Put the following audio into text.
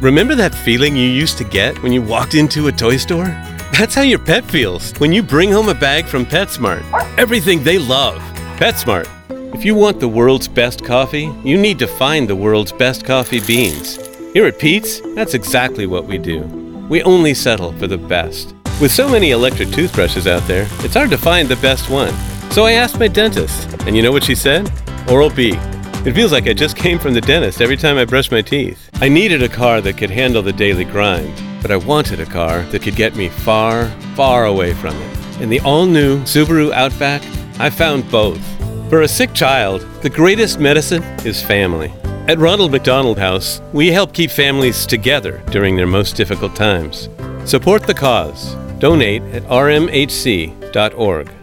Remember that feeling you used to get when you walked into a toy store? That's how your pet feels when you bring home a bag from PetSmart. Everything they love. PetSmart. If you want the world's best coffee, you need to find the world's best coffee beans. Here at Pete's, that's exactly what we do. We only settle for the best. With so many electric toothbrushes out there, it's hard to find the best one. So I asked my dentist, and you know what she said? Oral-B. It feels like I just came from the dentist every time I brush my teeth. I needed a car that could handle the daily grind, but I wanted a car that could get me far, far away from it. In the all-new Subaru Outback, I found both. For a sick child, the greatest medicine is family. At Ronald McDonald House, we help keep families together during their most difficult times. Support the cause. Donate at rmhc.org.